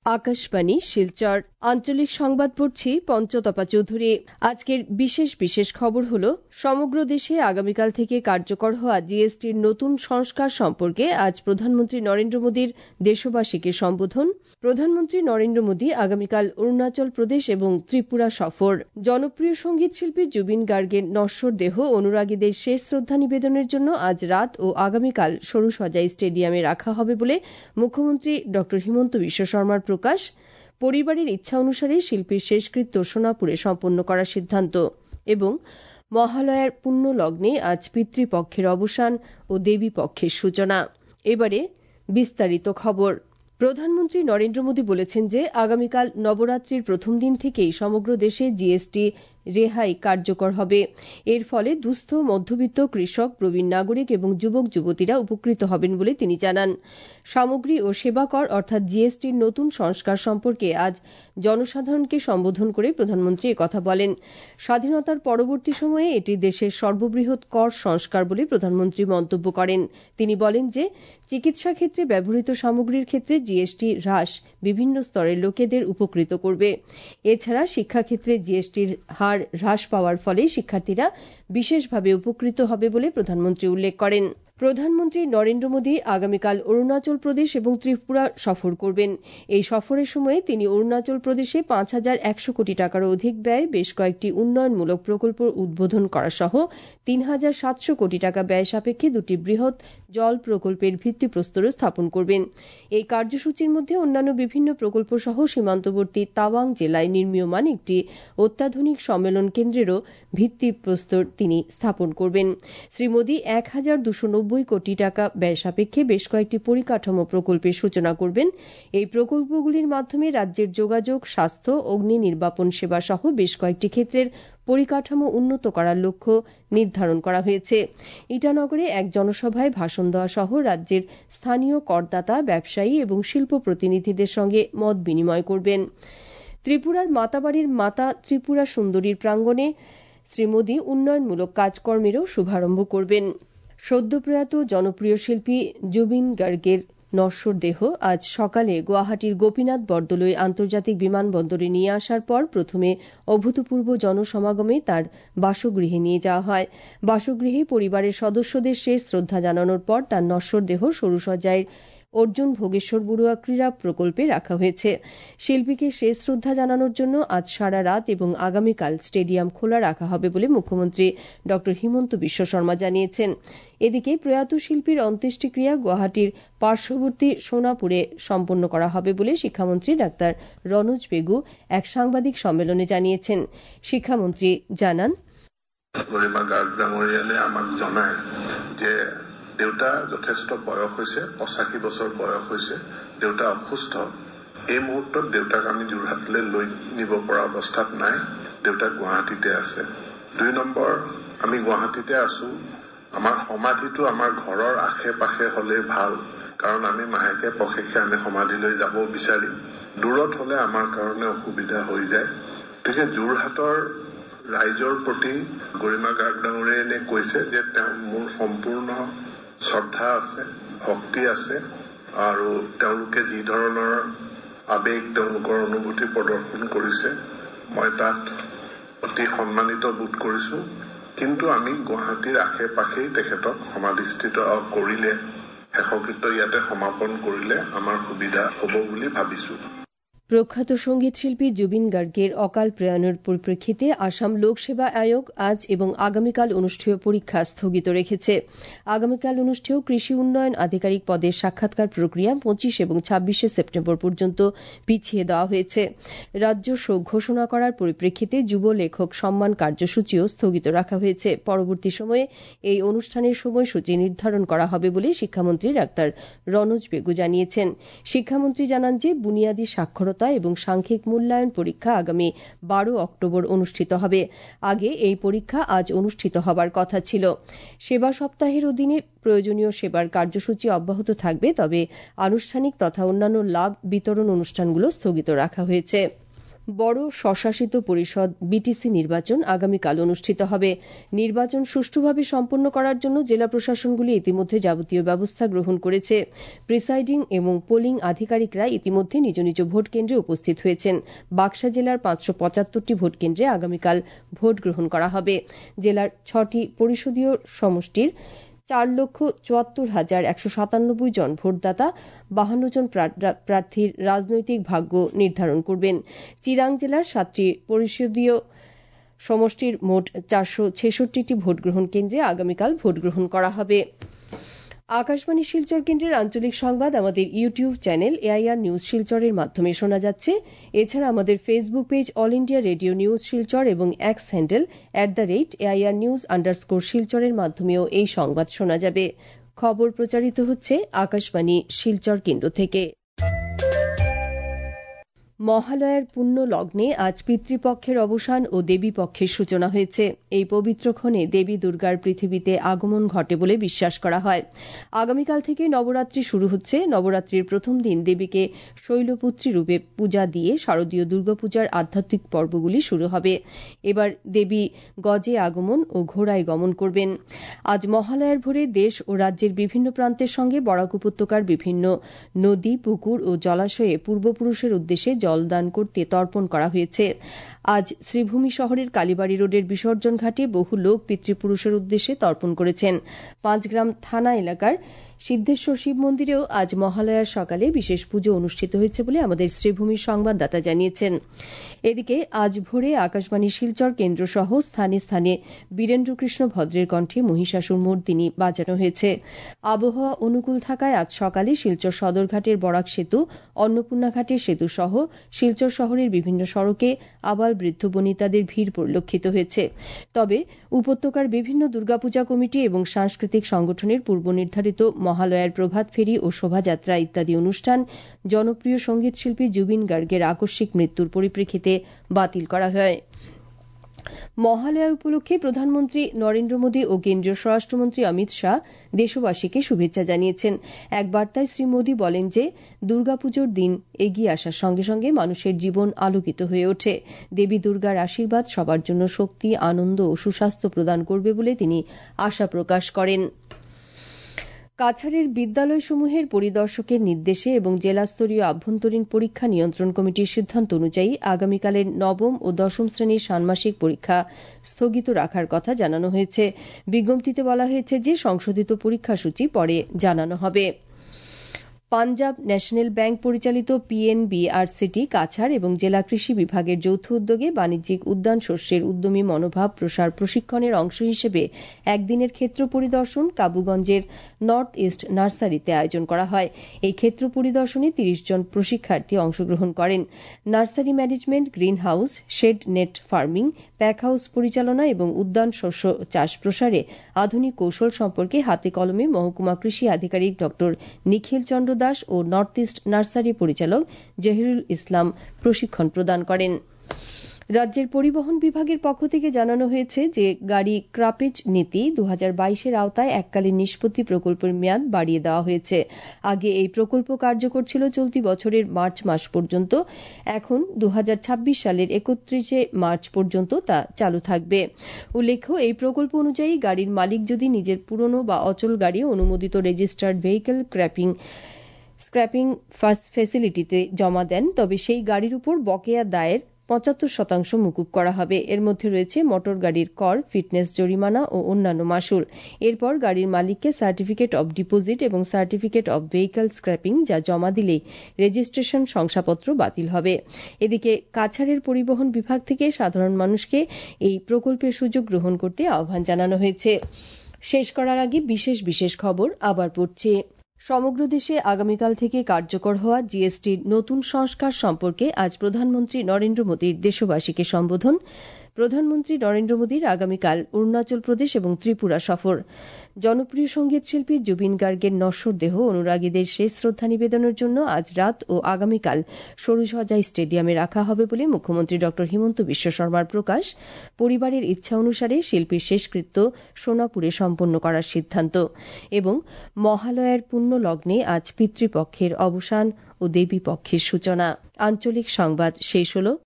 আকাশবাণী শিলচর আঞ্চলিক সংবাদ পড়ছি পঞ্চতপা চৌধুরী। আজকের বিশেষ খবর হল সমগ্র দেশে আগামীকাল থেকে কার্যকর হওয়া জিএসটির নতুন সংস্কার সম্পর্কে আজ প্রধানমন্ত্রী নরেন্দ্র মোদীর দেশবাসীকে সম্বোধন। প্রধানমন্ত্রী নরেন্দ্র মোদী আগামীকাল অরুণাচল প্রদেশ এবং ত্রিপুরা সফর। জনপ্রিয় সঙ্গীত শিল্পী জুবিন গার্গের নশ্বর দেহ অনুরাগীদের শেষ শ্রদ্ধা নিবেদনের জন্য আজ রাত ও আগামীকাল সরুসজাই স্টেডিয়ামে রাখা হবে বলে মুখ্যমন্ত্রী ড হিমন্ত বিশ্ব শর্মার প্রকাশ। পরিবারের ইচ্ছা অনুসারে শিল্পীর শেষকৃত্য সোনাপুরে সম্পন্ন করার সিদ্ধান্ত। এবং মহালয়ার পুণ্য লগ্নে আজ পিতৃপক্ষের অবসান ও দেবী পক্ষের সূচনা। এবারে বিস্তারিত খবর। প্রধানমন্ত্রী নরেন্দ্র মোদী বলেছেন যে আগামীকাল নবরাত্রির প্রথম দিন থেকেই সমগ্র দেশে জিএসটি রেহাই কার্যকর হবে। এর ফলে দুস্থ, মধ্যবিত্ত, কৃষক, প্রবীণ নাগরিক এবং যুবক যুবতীরা উপকৃত হবেন বলে তিনি জানান। সামগ্রী ও সেবা কর অর্থাৎ জিএসটির নতুন সংস্কার সম্পর্কে আজ জনসাধারণকে সম্বোধন করে প্রধানমন্ত্রী একথা বলেন। স্বাধীনতার পরবর্তী সময়ে এটি দেশের সর্ববৃহৎ কর সংস্কার বলে প্রধানমন্ত্রী মন্তব্য করেন। তিনি বলেন যে চিকিৎসা ক্ষেত্রে ব্যবহৃত সামগ্রীর ক্ষেত্রে জিএসটি হ্রাস বিভিন্ন স্তরের লোকেদের উপকৃত করবে। এছাড়া শিক্ষাক্ষেত্রে জিএসটির হার হ্রাস পাওয়ার ফলে শিক্ষার্থীরা বিশেষভাবে উপকৃত হবে বলে প্রধানমন্ত্রী উল্লেখ করেন। প্রধানমন্ত্রী নরেন্দ্র মোদী আগামীকাল অরুণাচল প্রদেশ এবং ত্রিপুরা সফর করবেন। এই সফরের সময় তিনি অরুণাচল প্রদেশে ৫,১০০ কোটি টাকারও অধিক ব্যয়ে বেশ কয়েকটি উন্নয়নমূলক প্রকল্প উদ্বোধন করা সহ ৩,৭০০ কোটি টাকা ব্যয় সাপেক্ষে দুটি বৃহৎ জল প্রকল্পের ভিত্তিপ্রস্তরও স্থাপন করবেন। এই কার্যসূচির মধ্যে অন্যান্য বিভিন্ন প্রকল্প সহ সীমান্তবর্তী তাওয়াং জেলায় নির্মীয়মান একটি অত্যাধুনিক সম্মেলন কেন্দ্রেরও ভিত্তিপ্রস্তর তিনি স্থাপন করবেন। শ্রী মোদী ১,২৯০ কোটি টাকা ব্যয় সাপেক্ষে বেশ কয়েকটি পরিকাঠামো প্রকল্পের সূচনা করবেন। এই প্রকল্পগুলির মাধ্যমে রাজ্যের যোগাযোগ, স্বাস্থ্য, অগ্নি নির্বাপন সেবা সহ বেশ কয়েকটি ক্ষেত্রের পরিকাঠামো উন্নত করার লক্ষ্য নির্ধারণ করা হয়েছে। ইটানগরে এক জনসভায় ভাষণ দেওয়া সহ রাজ্যের স্থানীয় করদাতা, ব্যবসায়ী এবং শিল্প প্রতিনিধিদের সঙ্গে মত বিনিময় করবেন। ত্রিপুরার মাতাবাড়ির মাতা ত্রিপুরা সুন্দরীর প্রাঙ্গণে শ্রী মোদী উন্নয়নমূলক কাজকর্মেরও শুভারম্ভ করবেন। সদ্য প্রয়াত জনপ্রিয় শিল্পী জুবিন গার্গের নশ্বর দেহ আজ সকালে গুয়াহাটির গোপীনাথ বরদলৈ আন্তর্জাতিক বিমানবন্দরে নিয়ে আসার পর প্রথমে অভূতপূর্ব জনসমাগমে তার বাসগৃহে নিয়ে যাওয়া হয়। বাসগৃহে পরিবারের সদস্যদের শেষ শ্রদ্ধা জানানোর পর তার নশ্বর দেহ সরুসজাইয়ের অর্জুন ভোগেশ্বর বড়ুয়া ক্রীড়া প্রকল্পে রাখা হয়েছে। শিল্পীকে শেষ শ্রদ্ধা জানানোর জন্য আজ সারা রাত এবং আগামীকাল স্টেডিয়াম খোলা রাখা হবে বলে মুখ্যমন্ত্রী ড হিমন্ত বিশ্ব শর্মা জানিয়েছেন। এদিকে প্রয়াত শিল্পীর অন্ত্যেষ্টিক্রিয়া গুয়াহাটির পার্শ্ববর্তী সোনাপুরে সম্পন্ন করা হবে বলে শিক্ষামন্ত্রী ডাক্তার রনোজ পেগু এক সাংবাদিক সম্মেলনে জানিয়েছেন। শিক্ষামন্ত্রী জানান, গৰিমা গাৰ্গ ডাঙৰীয়ালে আমাক জনায় যে দেউতা যথেষ্ট বয়স হৈছে, ৮৫ বছৰ বয়স হৈছে, দেউতা অসুস্থ। এই মুহূৰ্তত দেউতাক আমি যোৰহাটলৈ লৈ নিব পৰা অৱস্থাত নাই, দেউতা গুৱাহাটীতে আছে। ২ নম্বৰ, আমি গুৱাহাটীতে আছো। আমাৰ সমাধিটো আমাৰ ঘৰৰ আশে পাশে হলে ভাল, কাৰণ আমি মাহেকে পষেকে আমি সমাধিলৈ যাব বিচাৰিম। দূৰত হলে আমাৰ কাৰণে অসুবিধা হৈ যায়। গতিকে যোৰহাটৰ ৰাইজৰ প্ৰতি গৰিমা গাৰ্গ ডাঙৰীয়াই কৈছে যে তেওঁ মোৰ সম্পূৰ্ণ শ্ৰদ্ধা আছে, ভক্তি আছে, আৰু তেওঁলোকে যি ধৰণৰ আবেগ তেওঁলোকৰ অনুভূতি প্ৰদৰ্শন কৰিছে মই তাত অতি সন্মানিত বোধ কৰিছো। কিন্তু আমি গুৱাহাটীৰ আশে পাশেই তেখেতক সমাধিস্থিত কৰিলে, শেষকৃত্য ইয়াতে সমাপন কৰিলে আমাৰ সুবিধা হ'ব বুলি ভাবিছো। প্রখ্যাত সঙ্গীত শিল্পী জুবিন গার্গের অকাল প্রয়াণের পরিপ্রেক্ষিতে আসাম লোকসেবা আয়োগ আজ এবং আগামীকাল অনুষ্ঠেয় পরীক্ষা স্থগিত রেখেছে। আগামীকাল অনুষ্ঠেয় কৃষি উন্নয়ন আধিকারিক পদের সাক্ষাৎকার প্রক্রিয়া ২৫ এবং ২৬ সেপ্টেম্বর পর্যন্ত পিছিয়ে দেওয়া হয়েছে। রাজ্য শোক ঘোষণা করার পরিপ্রেক্ষিতে যুব লেখক সম্মান কার্যসূচিও স্থগিত রাখা হয়েছে। পরবর্তী সময়ে এই অনুষ্ঠানের সময়সূচি নির্ধারণ করা হবে বলে শিক্ষামন্ত্রী ডাক্তার রনোজ পেগু জানিয়েছেন। শিক্ষামন্ত্রী জানান যে বুনিয়াদী সাক্ষরতা এবং সাংখ্যিক মূল্যায়ন পরীক্ষা আগামী ১২ অক্টোবর অনুষ্ঠিত হবে। আগে এই পরীক্ষা আজ অনুষ্ঠিত হবার কথা ছিল। সেবা সপ্তাহের অধীনে প্রয়োজনীয় সেবার কার্যসূচি অব্যাহত থাকবে, তবে আনুষ্ঠানিক তথা অন্যান্য লাভ বিতরণ অনুষ্ঠানগুলো স্থগিত রাখা হয়েছে। বড় স্বশাসিত পরিষদ বিটিসি নির্বাচন আগামীকাল অনুষ্ঠিত হবে। নির্বাচন সুষ্ঠুভাবে সম্পন্ন করার জন্য জেলা প্রশাসনগুলি ইতিমধ্যে যাবতীয় ব্যবস্থা গ্রহণ করেছে। প্রিসাইডিং এবং পোলিং আধিকারিকরা ইতিমধ্যে নিজ নিজ ভোট কেন্দ্রে উপস্থিত হয়েছেন। বাক্সা জেলার 575টি ভোট কেন্দ্রে আগামীকাল ভোট গ্রহণ করা হবে। জেলার 6টি পরিষদীয় সমষ্টির 4,74,197 জন ভোটদাতা 52 জন প্রার্থীর রাজনৈতিক ভাগ্য নির্ধারণ করবেন। চিরাং জেলার 7টি পরিষদীয় সমষ্টির মোট 466টি ভোটগ্রহণ কেন্দ্রে আগামীকাল ভোট গ্রহণ করা হবে। আকাশবাণী শিলচর কেন্দ্রের আঞ্চলিক সংবাদ আমাদের ইউটিউব চ্যানেল এআইআর নিউজ শিলচরের মাধ্যমে শোনা যাচ্ছে। এছাড়া আমাদের Facebook page All India Radio news Silchar এবং এক্স হ্যান্ডেল @AIRnews_শিলচরের মাধ্যমেও এই সংবাদ শোনা যাবে। খবর প্রচারিত হচ্ছে আকাশবাণী শিলচর কেন্দ্র থেকে। মহালয়ার পুণ্য লগ্নে আজ পিতৃপক্ষের অবসান ও দেবীপক্ষের সূচনা হয়েছে। এই পবিত্রক্ষণে দেবী দুর্গার পৃথিবীতে আগমন ঘটে বলে বিশ্বাস করা হয়। আগামীকাল থেকে নবরাত্রি শুরু হচ্ছে। নবরাত্রির প্রথম দিন দেবীকে শৈলপুত্রী রূপে পূজা দিয়ে শারদীয় দুর্গাপূজার আধ্যাত্মিক পর্বগুলি শুরু হবে। এবার দেবী গজে আগমন ও ঘোড়ায় গমন করবেন। আজ মহালয়ার ভোরে দেশ ও রাজ্যের বিভিন্ন প্রান্তের সঙ্গে বরাক উপত্যকার বিভিন্ন নদী, পুকুর ও জলাশয়ে পূর্বপুরুষের উদ্দেশ্যে জলদান করতে তর্পণ করা হয়েছে। আজ শ্রীভূমি শহরের কালীবাড়ি রোডের বিসর্জন ঘাটে বহু লোক পিতৃপুরুষের উদ্দেশ্যে তর্পণ করেছেন। পাঁচগ্রাম থানা এলাকার সিদ্ধেশ্বর শিব মন্দিরেও আজ মহালয়ার সকালে বিশেষ পুজো অনুষ্ঠিত হয়েছে বলে আমাদের শ্রীভূমির সংবাদদাতা জানিয়েছেন। এদিকে আজ ভোরে আকাশবাণী শিলচর কেন্দ্র সহ স্থানে স্থানে বীরেন্দ্রকৃষ্ণ ভদ্রের কণ্ঠে মহিষাসুর মর্দিনী বাজানো হয়েছে। আবহাওয়া অনুকূল থাকায় আজ সকালে শিলচর সদরঘাটের বরাক সেতু, অন্নপূর্ণা ঘাটের সেতু সহ শিলচর শহরের বিভিন্ন সড়কে আবাল বৃদ্ধ বনিতাদের ভিড় পরিলক্ষিত হয়েছে। তবে উপত্যকার বিভিন্ন দুর্গাপূজা কমিটি এবং সাংস্কৃতিক সংগঠনের পূর্ব নির্ধারিত মহালয়ার প্রভাত ফেরি ও শোভাযাত্রা ইত্যাদি অনুষ্ঠান জনপ্রিয় সঙ্গীত শিল্পী জুবিন গার্গের আকস্মিক মৃত্যুর পরিপ্রেক্ষিতে বাতিল করা হয়। মহালয়া উপলক্ষে প্রধানমন্ত্রী নরেন্দ্র মোদী ও কেন্দ্রীয় স্বরাষ্ট্রমন্ত্রী অমিত শাহ দেশবাসীকে শুভেচ্ছা জানিয়েছেন। এক বার্তায় শ্রী মোদী বলেন যে দুর্গাপুজোর দিন এগিয়ে আসার সঙ্গে সঙ্গে মানুষের জীবন আলোকিত হয়ে ওঠে। দেবী দুর্গার আশীর্বাদ সবার জন্য শক্তি, আনন্দ ও সুস্বাস্থ্য প্রদান করবে বলে তিনি আশা প্রকাশ করেন। কাছাড়ের বিদ্যালয়সমূহের পরিদর্শকের নির্দেশে এবং জেলাস্তরীয় আভ্যন্তরীণ পরীক্ষা নিয়ন্ত্রণ কমিটির সিদ্ধান্ত অনুযায়ী আগামীকালের নবম ও দশম শ্রেণীর ষান্মাসিক পরীক্ষা স্থগিত রাখার কথা জানানো হয়েছে। বিজ্ঞপ্তিতে বলা হয়েছে যে সংশোধিত পরীক্ষাসূচি পরে জানানো হবে। পাঞ্জাব ন্যাশনাল ব্যাংক পরিচালিত PNBRCT কাছাড় এবং জেলা কৃষি বিভাগের যৌথ উদ্যোগে বাণিজ্যিক উদ্যান শস্যের উদ্যমী মনোভাব প্রসার প্রশিক্ষণের অংশ হিসেবে একদিনের ক্ষেত্র পরিদর্শন কাবুগঞ্জের নর্থ ইস্ট নার্সারিতে আয়োজন করা হয়। এই ক্ষেত্র পরিদর্শনে 30 জন প্রশিক্ষার্থী অংশগ্রহণ করেন। Nursery management, green house, shade net farming, pack house পরিচালনা এবং উদ্যান শস্য চাষ প্রসারে আধুনিক কৌশল সম্পর্কে হাতে কলমে মহকুমা কৃষি আধিকারিক ড নিখিল চন্দ্র দাস ও নর্থ ইস্ট নার্সারি পরিচালক জহিরুল ইসলাম প্রশিক্ষণ প্রদান করেন। রাজ্যের পরিবহন বিভাগের পক্ষ থেকে জানানো হয়েছে যে গাড়ি ক্রাপেজ নীতি 2022-এর আওতায় এককালীন নিষ্পত্তি প্রকল্পের মেয়াদ বাড়িয়ে দেওয়া হয়েছে। আগে এই প্রকল্প কার্যকর ছিল চলতি বছরের মার্চ মাস পর্যন্ত। এখন 2026 সালের 31 মার্চ পর্যন্ত তা চালু থাকবে। উল্লেখ্য, এই প্রকল্প অনুযায়ী গাড়ির মালিক যদি নিজের পুরনো বা অচল গাড়ি অনুমোদিত রেজিস্টার্ড ভেহিকল স্ক্র্যাপিং ফ্যাসিলিটিতে জমা দেন তবে সেই গাড়ির উপর বকেয়া দায়ের 75% মুকুব করা হবে। এর মধ্যে রয়েছে মোটর গাড়ির কর, ফিটনেস জরিমানা ও অন্যান্য মাশুল। এরপর গাড়ির মালিককে সার্টিফিকেট অব ডিপোজিট এবং সার্টিফিকেট অব ভেহিকল স্ক্র্যাপিং যা জমা দিলেই রেজিস্ট্রেশন শংসাপত্র বাতিল হবে। এদিকে কাছাড়ের পরিবহন বিভাগ থেকে সাধারণ মানুষকে এই প্রকল্পের সুযোগ গ্রহণ করতে আহ্বান জানানো হয়েছে। শেষ করার আগে বিশেষ খবর আবার পড়ছি। সমগ্র দেশে আগামীকাল থেকে কার্যকর হওয়া জিএসটির নতুন সংস্কার সম্পর্কে আজ প্রধানমন্ত্রী নরেন্দ্র মোদীর দেশবাসীকে সম্বোধন। প্রধানমন্ত্রী নরেন্দ্র মোদীর আগামীকাল অরুণাচল প্রদেশ এবং ত্রিপুরা সফর। জনপ্রিয় সঙ্গীত শিল্পী জুবিন গার্গের নশ্বর দেহ অনুরাগীদের শেষ শ্রদ্ধা নিবেদনের জন্য আজ রাত ও আগামীকাল সরুসজাই স্টেডিয়ামে রাখা হবে বলে মুখ্যমন্ত্রী ড হিমন্ত বিশ্ব শর্মার প্রকাশ। পরিবারের ইচ্ছা অনুসারে শিল্পীর শেষকৃত্য সোনাপুরে সম্পন্ন করার সিদ্ধান্ত। এবং মহালয়ার পুণ্য লগ্নে আজ পিতৃপক্ষের অবসান ও দেবীপক্ষের সূচনা। আঞ্চলিক সংবাদ শেষ হল।